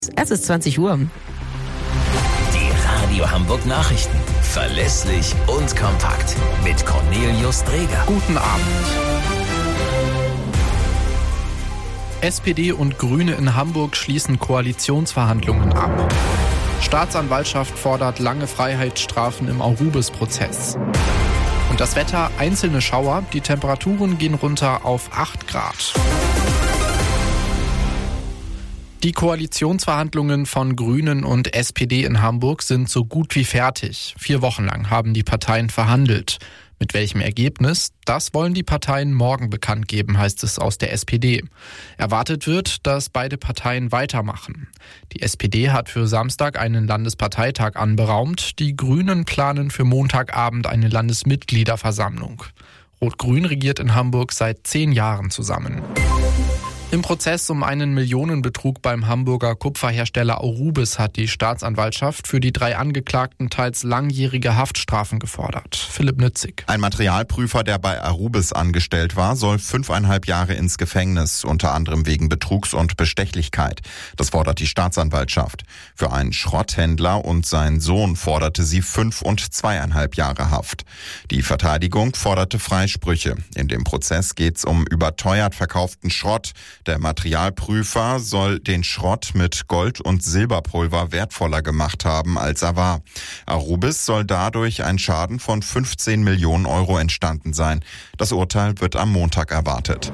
Es ist 20 Uhr. Die Radio Hamburg Nachrichten. Verlässlich und kompakt. Mit Cornelius Dreger. Guten Abend. SPD und Grüne in Hamburg schließen Koalitionsverhandlungen ab. Staatsanwaltschaft fordert lange Freiheitsstrafen im Arubis-Prozess. Und das Wetter, einzelne Schauer, die Temperaturen gehen runter auf 8 Grad. Die Koalitionsverhandlungen von Grünen und SPD in Hamburg sind so gut wie fertig. 4 Wochen lang haben die Parteien verhandelt. Mit welchem Ergebnis? Das wollen die Parteien morgen bekannt geben, heißt es aus der SPD. Erwartet wird, dass beide Parteien weitermachen. Die SPD hat für Samstag einen Landesparteitag anberaumt. Die Grünen planen für Montagabend eine Landesmitgliederversammlung. Rot-Grün regiert in Hamburg seit 10 Jahren zusammen. Im Prozess um einen Millionenbetrug beim Hamburger Kupferhersteller Arubis hat die Staatsanwaltschaft für die 3 Angeklagten teils langjährige Haftstrafen gefordert. Philipp Nützig. Ein Materialprüfer, der bei Arubis angestellt war, soll 5,5 Jahre ins Gefängnis, unter anderem wegen Betrugs und Bestechlichkeit. Das fordert die Staatsanwaltschaft. Für einen Schrotthändler und seinen Sohn forderte sie 5 und 2,5 Jahre Haft. Die Verteidigung forderte Freisprüche. In dem Prozess geht es um überteuert verkauften Schrott. Der Materialprüfer soll den Schrott mit Gold- und Silberpulver wertvoller gemacht haben, als er war. Arubis soll dadurch ein Schaden von 15 Millionen Euro entstanden sein. Das Urteil wird am Montag erwartet.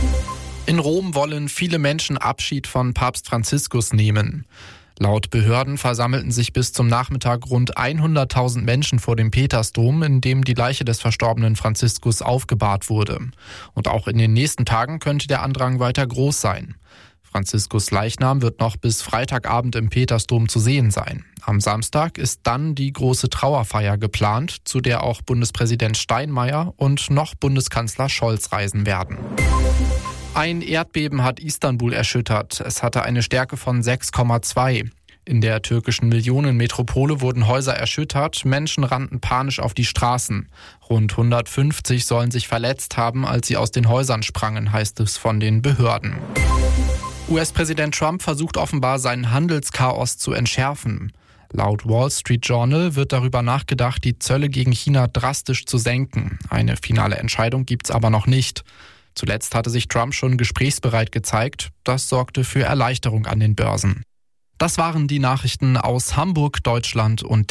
In Rom wollen viele Menschen Abschied von Papst Franziskus nehmen. Laut Behörden versammelten sich bis zum Nachmittag rund 100.000 Menschen vor dem Petersdom, in dem die Leiche des verstorbenen Franziskus aufgebahrt wurde. Und auch in den nächsten Tagen könnte der Andrang weiter groß sein. Franziskus Leichnam wird noch bis Freitagabend im Petersdom zu sehen sein. Am Samstag ist dann die große Trauerfeier geplant, zu der auch Bundespräsident Steinmeier und noch Bundeskanzler Scholz reisen werden. Ein Erdbeben hat Istanbul erschüttert. Es hatte eine Stärke von 6,2. In der türkischen Millionenmetropole wurden Häuser erschüttert, Menschen rannten panisch auf die Straßen. Rund 150 sollen sich verletzt haben, als sie aus den Häusern sprangen, heißt es von den Behörden. US-Präsident Trump versucht offenbar, seinen Handelschaos zu entschärfen. Laut Wall Street Journal wird darüber nachgedacht, die Zölle gegen China drastisch zu senken. Eine finale Entscheidung gibt's aber noch nicht. Zuletzt hatte sich Trump schon gesprächsbereit gezeigt. Das sorgte für Erleichterung an den Börsen. Das waren die Nachrichten aus Hamburg, Deutschland und